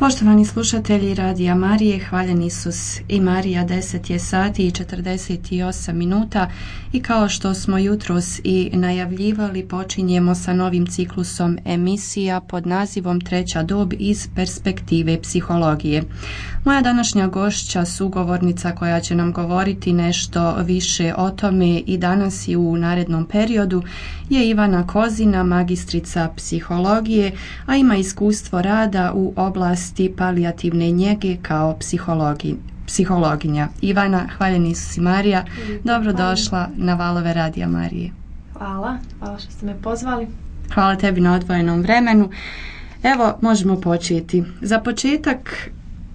Poštovani slušatelji Radija Marije, hvaljen Isus i Marija, 10 je sati i 48 minuta i kao što smo jutros i najavljivali, počinjemo sa novim ciklusom emisija pod nazivom Treća dob iz perspektive psihologije. Moja današnja gošća, sugovornica koja će nam govoriti nešto više o tome i danas i u narednom periodu, je Ivana Kozina, magistrica psihologije, a ima iskustvo rada u oblasti palijativne njege kao psihologinja. Ivana, hvaljen Isus i Marija, dobrodošla na valove Radija Marije. Hvala što ste me pozvali. Hvala tebi na odvojenom vremenu. Evo, možemo početi. Za početak,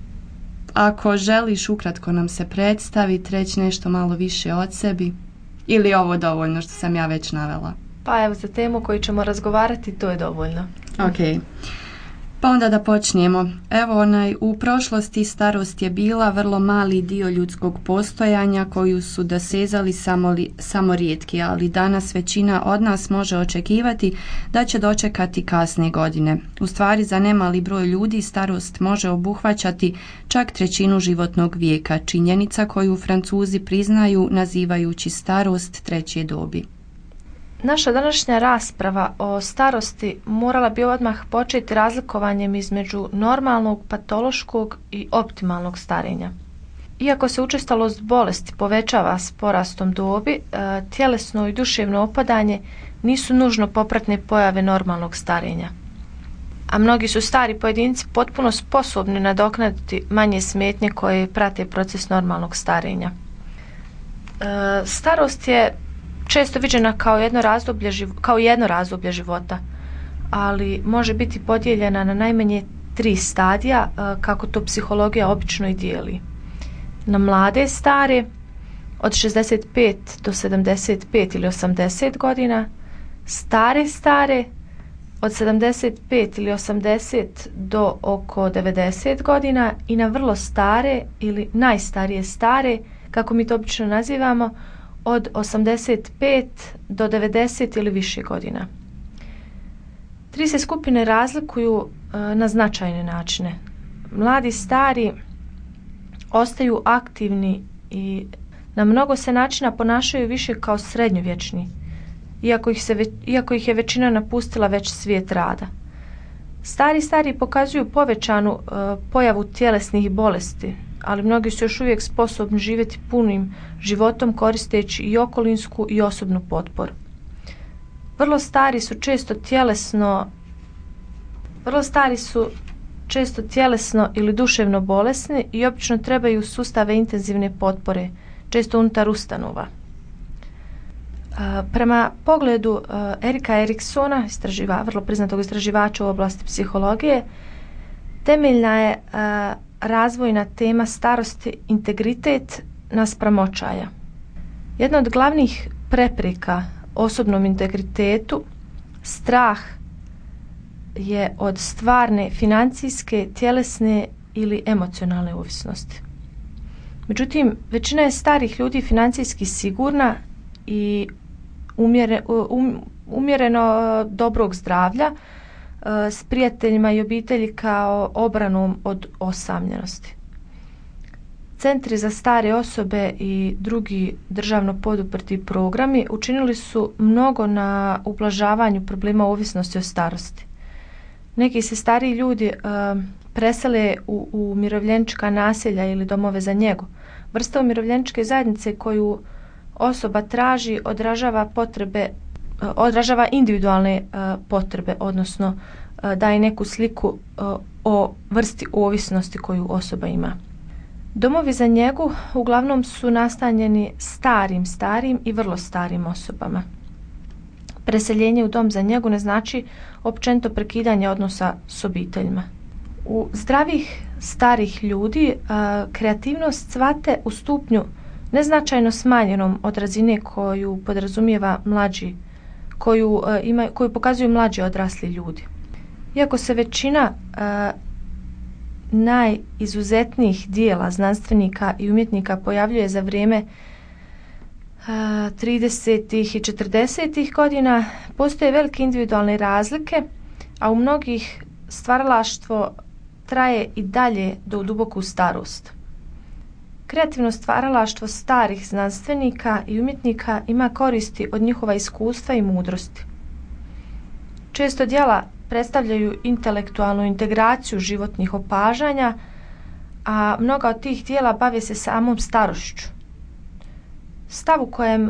ako želiš ukratko nam se predstaviti, reći nešto malo više od sebi, ili je ovo dovoljno što sam ja već navela? Pa evo, za temu koju ćemo razgovarati, to je dovoljno. Ok. Pa onda da počnemo. Evo, u prošlosti starost je bila vrlo mali dio ljudskog postojanja koju su dosezali samo rijetki, ali danas većina od nas može očekivati da će dočekati kasne godine. U stvari, za nemali broj ljudi starost može obuhvaćati čak trećinu životnog vijeka, činjenica koju Francuzi priznaju nazivajući starost treće dobi. Naša današnja rasprava o starosti morala bi odmah početi razlikovanjem između normalnog, patološkog i optimalnog starenja. Iako se učestalost bolesti povećava s porastom dobi, tjelesno i duševno opadanje nisu nužno popratne pojave normalnog starenja. A mnogi su stari pojedinci potpuno sposobni nadoknaditi manje smetnje koje prate proces normalnog starenja. Starost je često viđena kao jedno razdoblje života, ali može biti podijeljena na najmanje 3 stadija, kako to psihologija obično i dijeli. Na mlade stare, od 65 do 75 ili 80 godina, stare, od 75 ili 80 do oko 90 godina i na vrlo stare ili najstarije stare, kako mi to obično nazivamo, od 85 do 90 ili više godina. 3 se skupine razlikuju na značajne načine. Mladi i stari ostaju aktivni i na mnogo se načina ponašaju više kao srednjovječni, iako ih je većina napustila već svijet rada. Stari pokazuju povećanu pojavu tjelesnih bolesti, ali mnogi su još uvijek sposobni živjeti punim životom koristeći i okolinsku i osobnu potporu. Vrlo stari su često tjelesno ili duševno bolesni i obično trebaju sustave intenzivne potpore, često unutar ustanova. Prema pogledu Erika Eriksona, vrlo priznatog istraživača u oblasti psihologije, temeljna je razvojna tema starosti integritet naspram očaja. Jedna od glavnih prepreka osobnom integritetu, strah je od stvarne financijske, tjelesne ili emocionalne ovisnosti. Međutim, većina je starih ljudi financijski sigurna i umjereno dobrog zdravlja, s prijateljima i obitelji kao obranom od osamljenosti. Centri za stare osobe i drugi državno poduprti programi učinili su mnogo na ublažavanju problema ovisnosti o starosti. Neki se stariji ljudi presele u umirovljenička naselja ili domove za njegu. Vrsta umirovljeničke zajednice koju osoba traži odražava individualne potrebe, odnosno daje neku sliku o vrsti ovisnosti koju osoba ima. Domovi za njegu uglavnom su nastanjeni starim i vrlo starim osobama. Preseljenje u dom za njegu ne znači općenito prekidanje odnosa s obiteljima. U zdravih starih ljudi kreativnost cvate u stupnju neznačajno smanjenom od razine koju podrazumijeva koju pokazuju mlađi odrasli ljudi. Iako se većina najizuzetnijih dijela znanstvenika i umjetnika pojavljuje za vrijeme 30. i 40. godina, postoje velike individualne razlike, a u mnogih stvaralaštvo traje i dalje do duboku starost. Kreativno stvaralaštvo starih znanstvenika i umjetnika ima koristi od njihova iskustva i mudrosti. Često djela predstavljaju intelektualnu integraciju životnih opažanja, a mnoga od tih djela bave se samom starošću. Sustav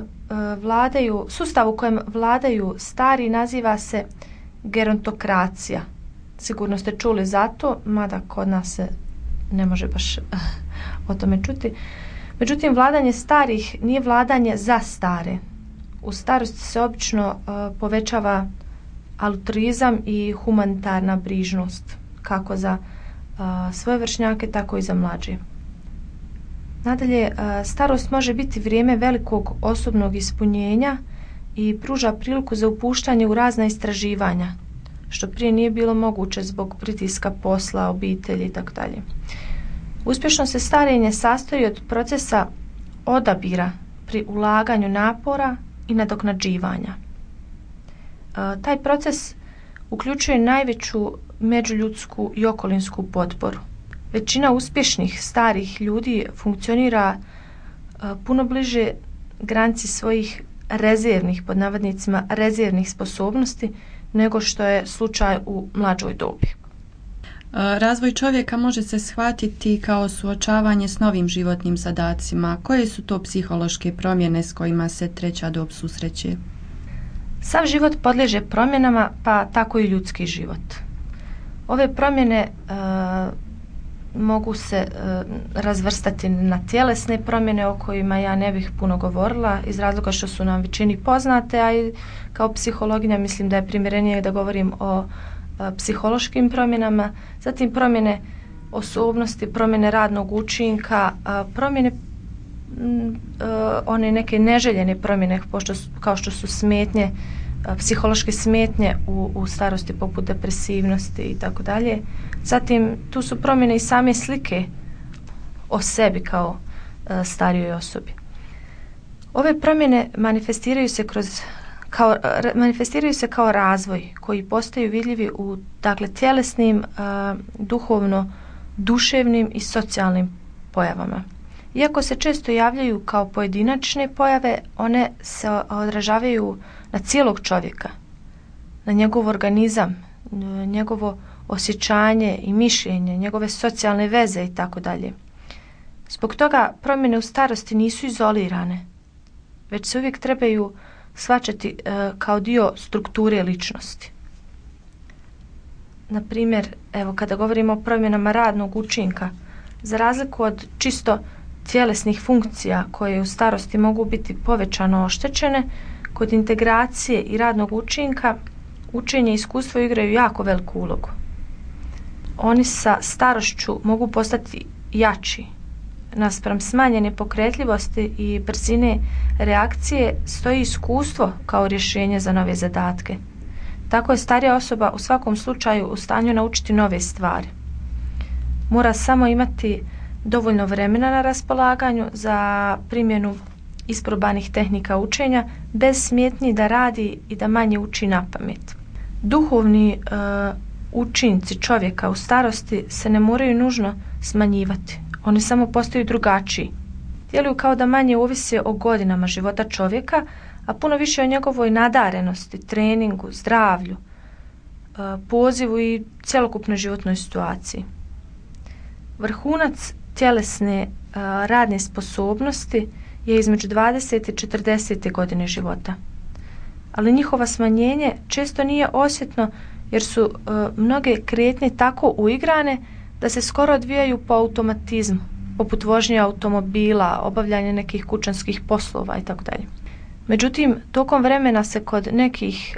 u kojem vladaju stari naziva se gerontokracija. Sigurno ste čuli za to, mada kod nas se ne može baš o tome čuti. Međutim, vladanje starih nije vladanje za stare. U starosti se obično povećava altruizam i humanitarna brižnost, kako za svoje vršnjake, tako i za mlađe. Nadalje, starost može biti vrijeme velikog osobnog ispunjenja i pruža priliku za upuštanje u razna istraživanja, što prije nije bilo moguće zbog pritiska posla, obitelji itd. Uspješno se starenje sastoji od procesa odabira pri ulaganju napora i nadoknađivanja. Taj proces uključuje najveću međuljudsku i okolinsku potporu. Većina uspješnih starih ljudi funkcionira puno bliže granici svojih rezervnih, pod navodnicima, rezervnih sposobnosti nego što je slučaj u mlađoj dobi. Razvoj čovjeka može se shvatiti kao suočavanje s novim životnim zadacima. Koje su to psihološke promjene s kojima se treća dob susreće? Sav život podliježe promjenama, pa tako i ljudski život. Ove promjene mogu se razvrstati na tjelesne promjene o kojima ja ne bih puno govorila iz razloga što su nam većini poznate, a i kao psihologinja mislim da je primjerenije da govorim o psihološkim promjenama, zatim promjene osobnosti, promjene radnog učinka, promjene one neke neželjene promjene kao što su smetnje, psihološke smetnje u starosti poput depresivnosti i tako dalje. Zatim tu su promjene i same slike o sebi kao starijoj osobi. Ove promjene manifestiraju se kao razvoj koji postaju vidljivi u tjelesnim, duhovno, duševnim i socijalnim pojavama. Iako se često javljaju kao pojedinačne pojave, one se odražavaju na cijelog čovjeka, na njegov organizam, njegovo osjećanje i mišljenje, njegove socijalne veze i tako dalje. Zbog toga promjene u starosti nisu izolirane, već se uvijek trebaju shvaćati kao dio strukture ličnosti. Na primjer, kada govorimo o promjenama radnog učinka, za razliku od čisto tjelesnih funkcija koje u starosti mogu biti povećano oštećene, kod integracije i radnog učinka učenje i iskustvo igraju jako veliku ulogu. Oni sa starošću mogu postati jači. Naspram smanjene pokretljivosti i brzine reakcije stoji iskustvo kao rješenje za nove zadatke. Tako je starija osoba u svakom slučaju u stanju naučiti nove stvari. Mora samo imati dovoljno vremena na raspolaganju za primjenu isprobanih tehnika učenja bez smetnji da radi i da manje uči na pamet. Duhovni učinci čovjeka u starosti se ne moraju nužno smanjivati. Oni samo postaju drugačiji. Djeluju kao da manje ovise o godinama života čovjeka, a puno više o njegovoj nadarenosti, treningu, zdravlju, pozivu i cjelokupnoj životnoj situaciji. Vrhunac tjelesne radne sposobnosti je između 20. i 40. godine života. Ali njihova smanjenje često nije osjetno jer su mnoge kretnje tako uigrane da se skoro odvijaju po automatizmu, poput vožnje automobila, obavljanje nekih kućanskih poslova itd. Međutim, tokom vremena se kod nekih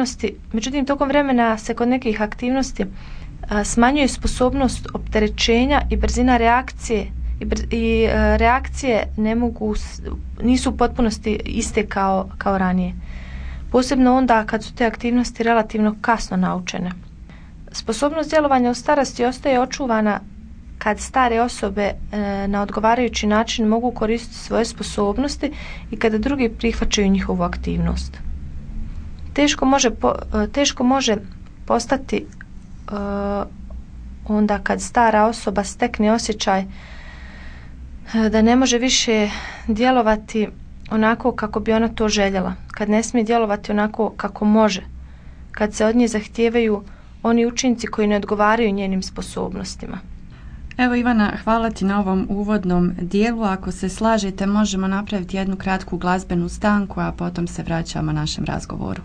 aktivnosti smanjuje sposobnost opterećenja i brzina reakcije i reakcije nisu u potpunosti iste kao ranije. Posebno onda kad su te aktivnosti relativno kasno naučene. Sposobnost djelovanja u starosti ostaje očuvana kad stare osobe na odgovarajući način mogu koristiti svoje sposobnosti i kada drugi prihvaćaju njihovu aktivnost. Teško može postati onda kad stara osoba stekne osjećaj da ne može više djelovati onako kako bi ona to željela, kad ne smije djelovati onako kako može, kad se od nje zahtijevaju oni učinci koji ne odgovaraju njenim sposobnostima. Evo Ivana, hvala ti na ovom uvodnom dijelu. Ako se slažete, možemo napraviti jednu kratku glazbenu stanku, a potom se vraćamo našem razgovoru.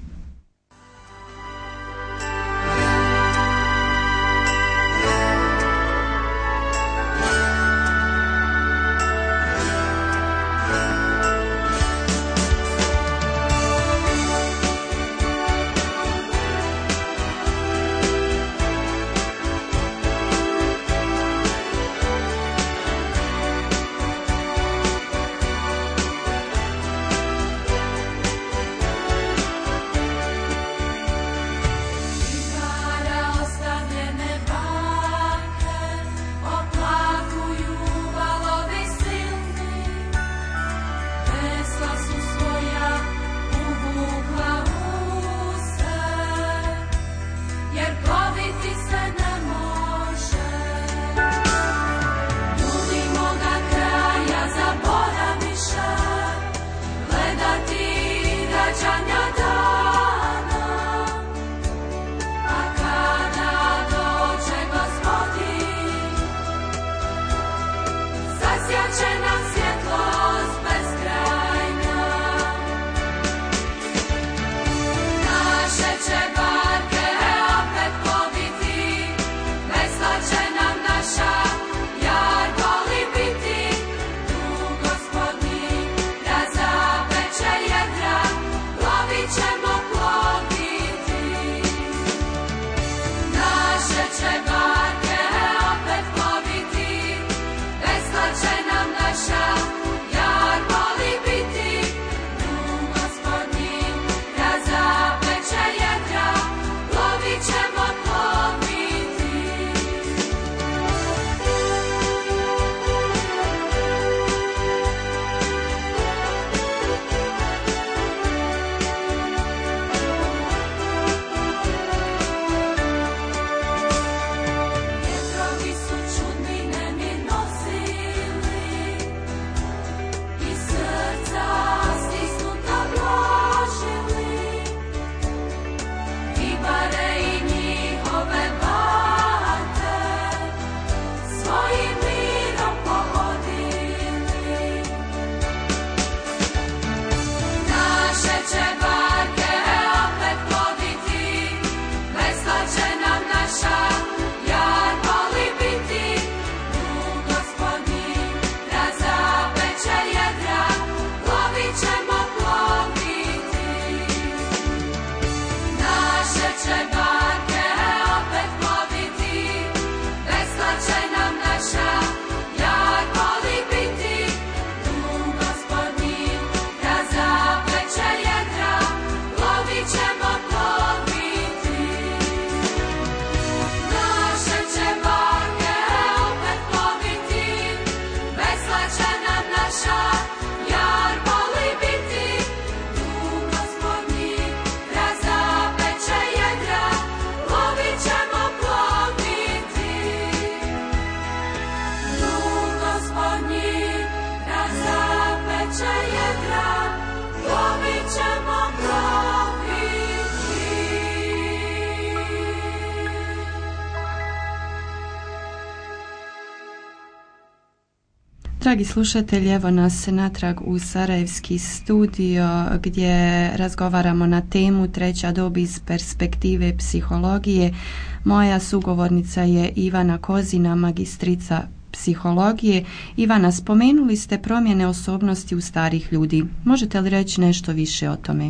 Dragi slušatelji, evo nas natrag u Sarajevski studio gdje razgovaramo na temu treća dob iz perspektive psihologije. Moja sugovornica je Ivana Kozina, magistrica psihologije. Ivana, spomenuli ste promjene osobnosti u starih ljudi. Možete li reći nešto više o tome?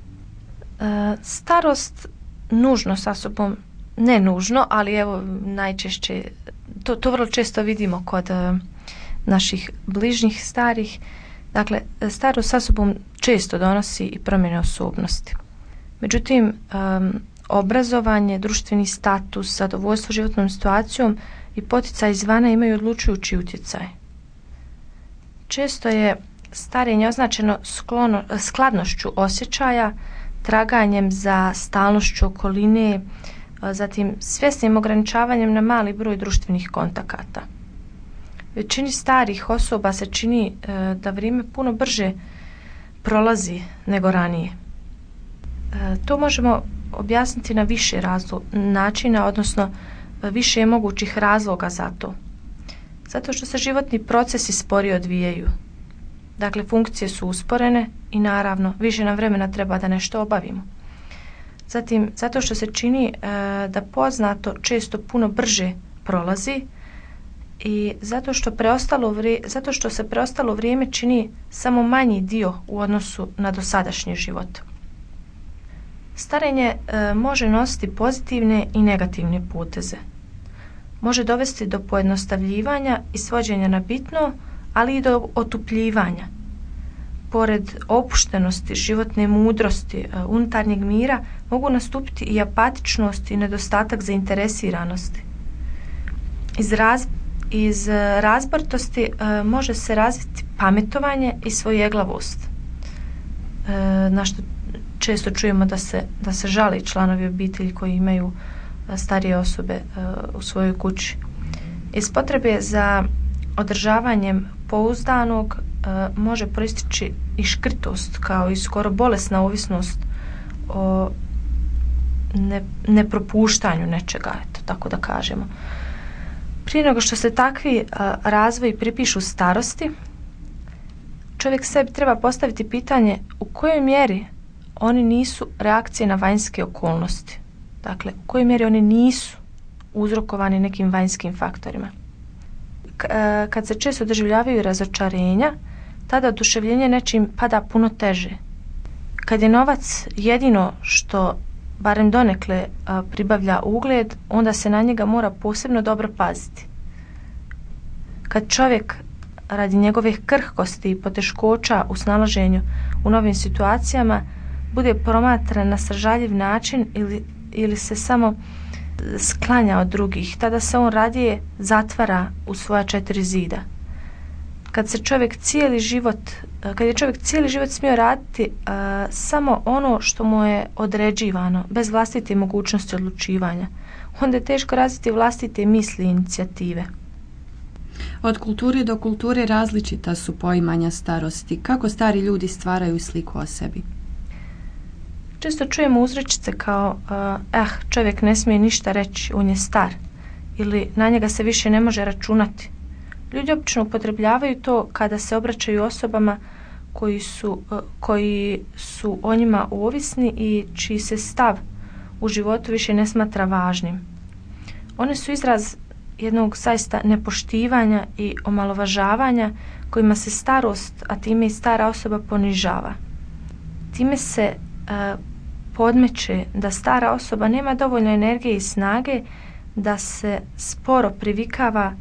Starost nužno sa sobom, ne nužno, ali evo najčešće, to vrlo često vidimo kod naših bližnjih starih. Dakle, starost sa sobom često donosi i promjene osobnosti. Međutim, obrazovanje, društveni status, zadovoljstvo životnom situacijom i poticaj izvana imaju odlučujući utjecaj. Često je starenje označeno skladnošću osjećaja, traganjem za stalnošću okoline, zatim svjesnim ograničavanjem na mali broj društvenih kontakata. Većini starih osoba se čini da vrijeme puno brže prolazi nego ranije. To možemo objasniti na više načina, odnosno više mogućih razloga za to. Zato što se životni procesi sporije odvijaju. Dakle, funkcije su usporene i naravno više nam vremena treba da nešto obavimo. Zatim, zato što se čini da poznato često puno brže prolazi i zato što se preostalo vrijeme čini samo manji dio u odnosu na dosadašnji život. Starenje može nositi pozitivne i negativne poteze. Može dovesti do pojednostavljivanja i svođenja na bitno, ali i do otupljivanja. Pored opuštenosti, životne mudrosti, unutarnjeg mira, mogu nastupiti i apatičnost i nedostatak zainteresiranosti. Iz razboritosti može se razviti pametovanje i svojeglavost, na što često čujemo da se žali članovi obitelji koji imaju starije osobe u svojoj kući. Iz potrebe za održavanjem pouzdanog može proistići i škrtost, kao i skoro bolesna ovisnost o nepropuštanju nečega, eto, tako da kažemo. Prije nego što se takvi razvoji pripišu starosti, čovjek sebi treba postaviti pitanje u kojoj mjeri oni nisu reakcije na vanjske okolnosti. Dakle, u kojoj mjeri oni nisu uzrokovani nekim vanjskim faktorima. Kad se često doživljavaju razočarenja, tada oduševljenje nečim pada puno teže. Kad je novac jedino što barem donekle pribavlja ugled, onda se na njega mora posebno dobro paziti. Kad čovjek radi njegove krhkosti i poteškoća u snalaženju u novim situacijama bude promatran na sržaljiv način ili se samo sklanja od drugih, tada se on radije zatvara u svoja 4 zida. Kad je čovjek cijeli život smio raditi samo ono što mu je određivano, bez vlastite mogućnosti odlučivanja, onda je teško razviti vlastite misli i inicijative. Od kulture do kulture različita su poimanja starosti. Kako stari ljudi stvaraju sliku o sebi? Često čujemo uzrečice kao čovjek ne smije ništa reći, on je star, ili na njega se više ne može računati. Ljudi obično upotrebljavaju to kada se obraćaju osobama koji su o njima ovisni i čiji se stav u životu više ne smatra važnim. One su izraz jednog zaista nepoštivanja i omalovažavanja kojima se starost, a time i stara osoba ponižava. Time se podmeće da stara osoba nema dovoljno energije i snage da se sporo privikava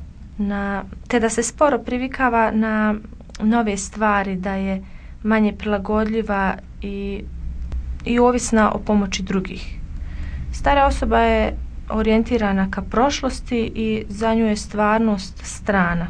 na nove stvari, da je manje prilagodljiva i ovisna o pomoći drugih. Stara osoba je orijentirana ka prošlosti i za nju je stvarnost strana.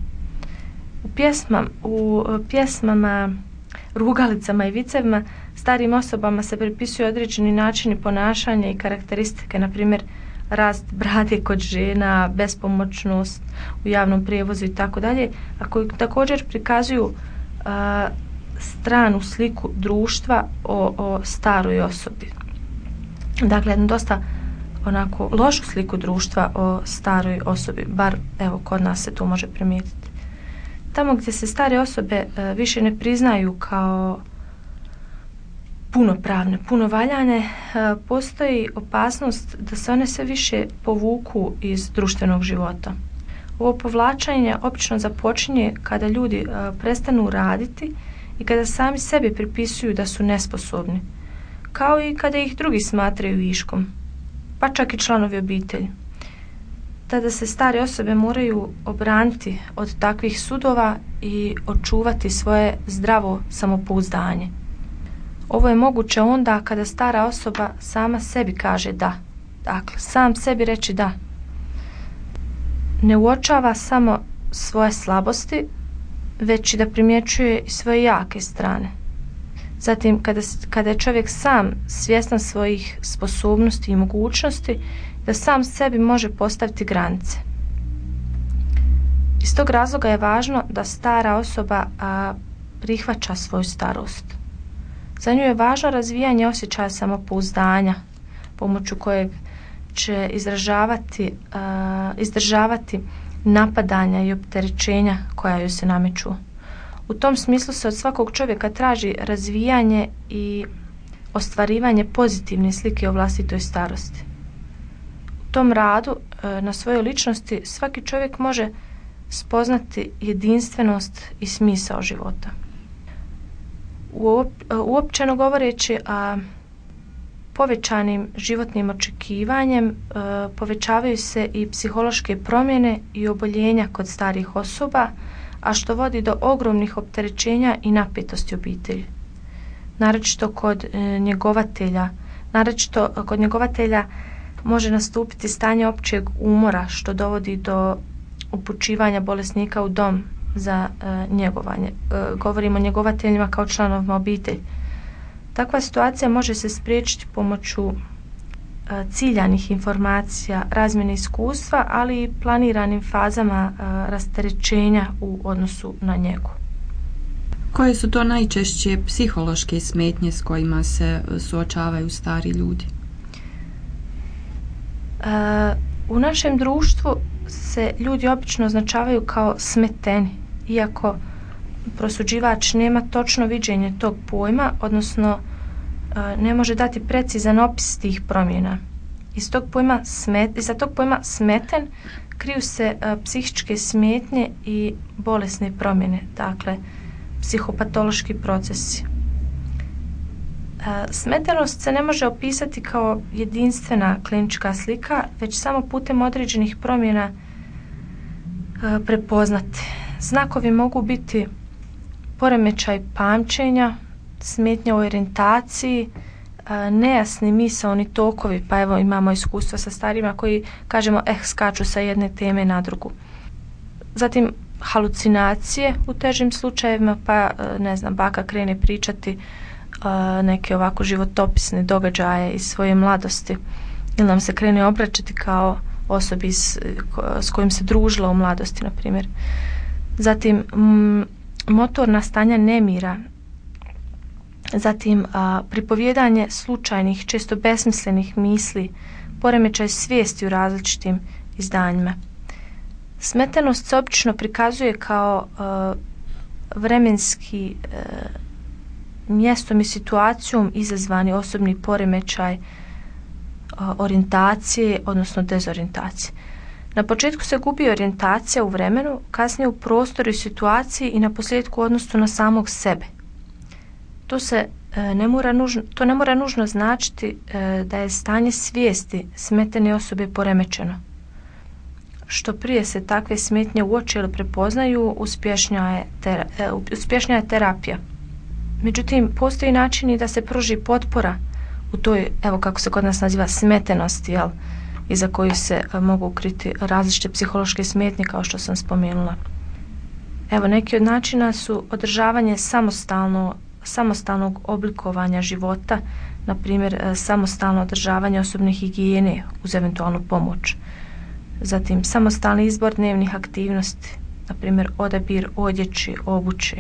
U pjesmama, rugalicama i vicevima starim osobama se pripisuju određeni načini ponašanja i karakteristike, na primjer rast brade kod žena, bespomoćnost u javnom prijevozu i tako dalje, a koji također prikazuju stranu sliku društva o staroj osobi. Dakle, jednu dosta onako lošu sliku društva o staroj osobi, bar evo kod nas se to može primijetiti. Tamo gdje se stare osobe više ne priznaju kao punopravne, punovaljane, postoji opasnost da se one sve više povuku iz društvenog života. Ovo povlačenje obično započinje kada ljudi prestanu raditi i kada sami sebi pripisuju da su nesposobni, kao i kada ih drugi smatraju viškom, pa čak i članovi obitelji. Tada se stare osobe moraju obraniti od takvih sudova i očuvati svoje zdravo samopouzdanje. Ovo je moguće onda kada stara osoba sama sebi kaže da. Dakle, sam sebi reći da. Ne uočava samo svoje slabosti, već i da primjećuje i svoje jake strane. Zatim, kada je čovjek sam svjestan svojih sposobnosti i mogućnosti, da sam sebi može postaviti granice. Iz tog razloga je važno da stara osoba prihvaća svoju starost. Za nju je važno razvijanje osjećaja samopouzdanja, pomoću kojeg će izdržavati napadanja i opterećenja koja joj se nameću. U tom smislu se od svakog čovjeka traži razvijanje i ostvarivanje pozitivne slike o vlastitoj starosti. U tom radu na svojoj ličnosti svaki čovjek može spoznati jedinstvenost i smisao života. Uopćeno govoreći, povećanim životnim očekivanjem povećavaju se i psihološke promjene i oboljenja kod starijih osoba, a što vodi do ogromnih opterećenja i napetosti obitelji. Naročito kod njegovatelja može nastupiti stanje općeg umora, što dovodi do upućivanja bolesnika u dom za njegovanje. Govorimo o njegovateljima kao članovima obitelji. Takva situacija može se spriječiti pomoću ciljanih informacija, razmjene iskustva, ali i planiranim fazama rasterećenja u odnosu na njegu. Koje su to najčešće psihološke smetnje s kojima se suočavaju stari ljudi? U našem društvu se ljudi obično označavaju kao smeteni, iako prosuđivač nema točno viđenje tog pojma, odnosno ne može dati precizan opis tih promjena. Iza tog pojma smeten kriju se psihičke smetnje i bolesne promjene, dakle psihopatološki procesi. Smetenost se ne može opisati kao jedinstvena klinička slika, već samo putem određenih promjena prepoznati. Znakovi mogu biti poremećaj pamćenja, smetnja u orijentaciji, nejasni misaoni tokovi, pa evo imamo iskustva sa starima koji, kažemo, skaču sa jedne teme na drugu. Zatim halucinacije u težim slučajevima, pa baka krene pričati neke ovako životopisne događaje iz svoje mladosti ili nam se krene obraćati kao osobi s kojim se družila u mladosti, na primjer. Zatim motorna stanja nemira, zatim pripovjedanje slučajnih, često besmislenih misli, poremećaj svijesti u različitim izdanjima. Smetenost se obično prikazuje kao vremenski mjestom i situacijom izazvani osobni poremećaj orijentacije, odnosno dezorijentacije. Na početku se gubi orijentacija u vremenu, kasnije u prostoru i situaciji i na posljedku u odnosu na samog sebe. To ne mora nužno značiti da je stanje svijesti smetene osobe poremećeno. Što prije se takve smetnje uoče ili prepoznaju, uspješnija je terapija. Međutim, postoji načini da se pruži potpora u toj, evo kako se kod nas naziva, smetenosti, iza koju se mogu ukriti različite psihološke smetnje, kao što sam spomenula. Evo, neki od načina su održavanje samostalnog oblikovanja života, na primjer samostalno održavanje osobne higijene uz eventualnu pomoć. Zatim samostalni izbor dnevnih aktivnosti, na primjer odabir odjeće, obuće,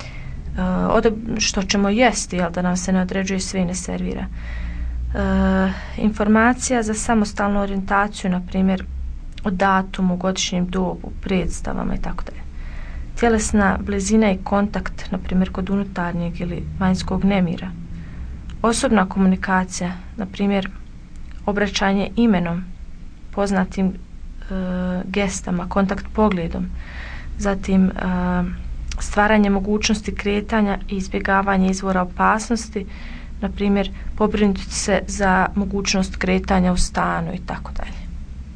što ćemo jesti, da nam se ne određuje sve i ne servira. Informacija za samostalnu orijentaciju, na primjer o datumu, godišnjem dobu, predstavama itd. Tjelesna blizina i kontakt, na primjer kod unutarnjeg ili vanjskog nemira. Osobna komunikacija, na primjer obraćanje imenom, poznatim gestama, kontakt pogledom. Zatim stvaranje mogućnosti kretanja i izbjegavanje izvora opasnosti, na primjer pobrinuti se za mogućnost kretanja u stanu i tako dalje.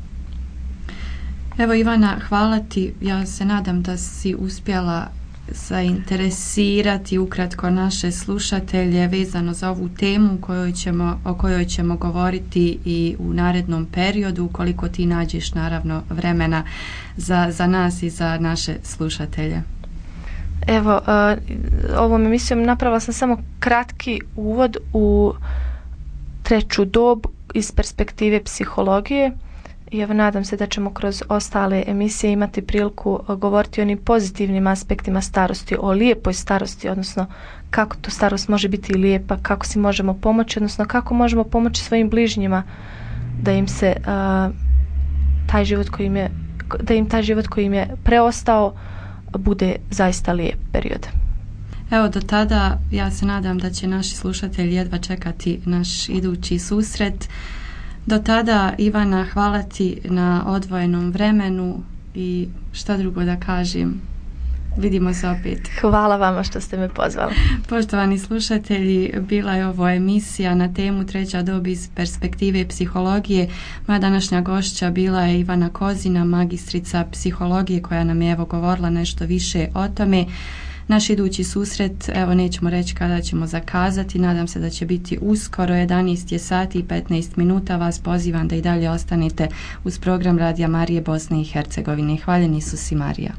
Evo Ivana, hvala ti. Ja se nadam da si uspjela zainteresirati ukratko naše slušatelje vezano za ovu temu o kojoj ćemo govoriti i u narednom periodu, ukoliko ti nađeš naravno vremena za nas i za naše slušatelje. Evo, ovom emisijom napravila sam samo kratki uvod u treću dob iz perspektive psihologije i evo nadam se da ćemo kroz ostale emisije imati priliku govoriti o onim pozitivnim aspektima starosti, o lijepoj starosti, odnosno kako to starost može biti lijepa, kako si možemo pomoći, odnosno kako možemo pomoći svojim bližnjima da im se taj život koji im je preostao bude zaista lijep period. Evo, do tada ja se nadam da će naši slušatelji jedva čekati naš idući susret. Do tada, Ivana, hvala ti na odvojenom vremenu i šta drugo da kažem. Vidimo se opet. Hvala vama što ste me pozvali. Poštovani slušatelji, bila je ovo emisija na temu treća dob iz perspektive psihologije. Moja današnja gošća bila je Ivana Kozina, magistrica psihologije, koja nam je evo govorila nešto više o tome. Naš idući susret, evo nećemo reći kada ćemo zakazati, nadam se da će biti uskoro, 11 je sati i 15 minuta, vas pozivam da i dalje ostanete uz program Radija Marije Bosne i Hercegovine. Hvaljen Isus i Marija.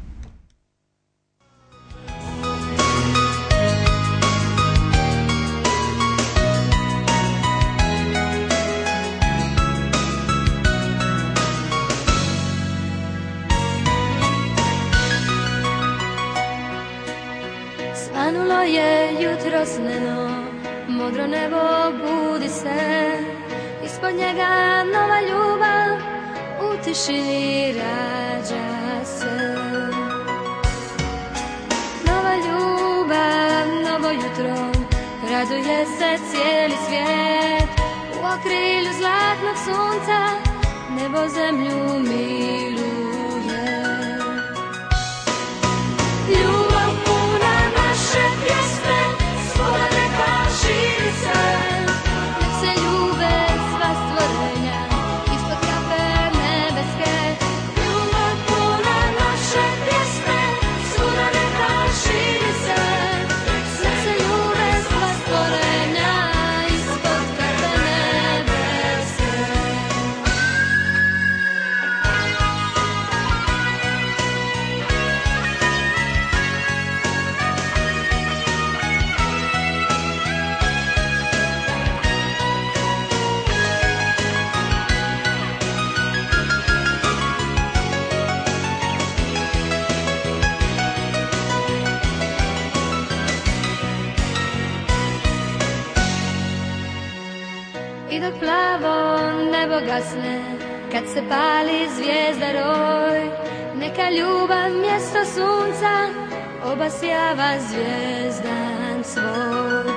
Svanulo je jutro sneno, modro nebo budi se, ispod njega nova ljubav u tišini rađa se. Nova ljubav, novo jutro, raduje se cijeli svijet, u okrilju zlatnog sunca nebo zemlju miluje. Ljubav puna naše pjesme, svoda neka širi se, nek se ljube sva stvorenja, ispod kape nebeske. Ljubav puna naše pjesme, svoda neka širi se, nek se ljube sva stvorenja, ispod kape nebeske. I dok plavo nebo gasne, kad se pali zvijezda roj, neka ljubav mjesto sunca obasjava zvijezdan svoj.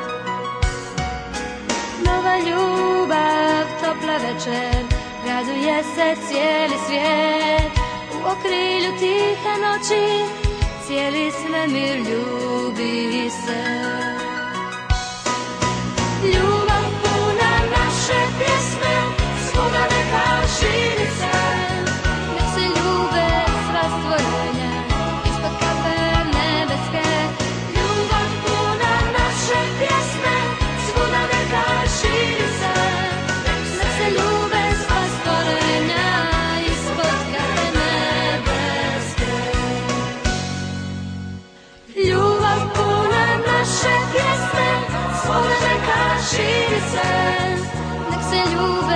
Nova ljubav, topla večer, raduje se cijeli svijet, u okrilju tihe noći cijeli svemir ljubi se. Ljubav puna naše pjesme, svoda neka širi se, nek se ljube sva stvorenja, ispod kape nebeske. Ljubav puna naše pjesme, svoda neka širi se, nek se ljube sva stvorenja, ispod kape nebeske. Ljubav puna naše pjesme, svoda neka širi se, nek se ljube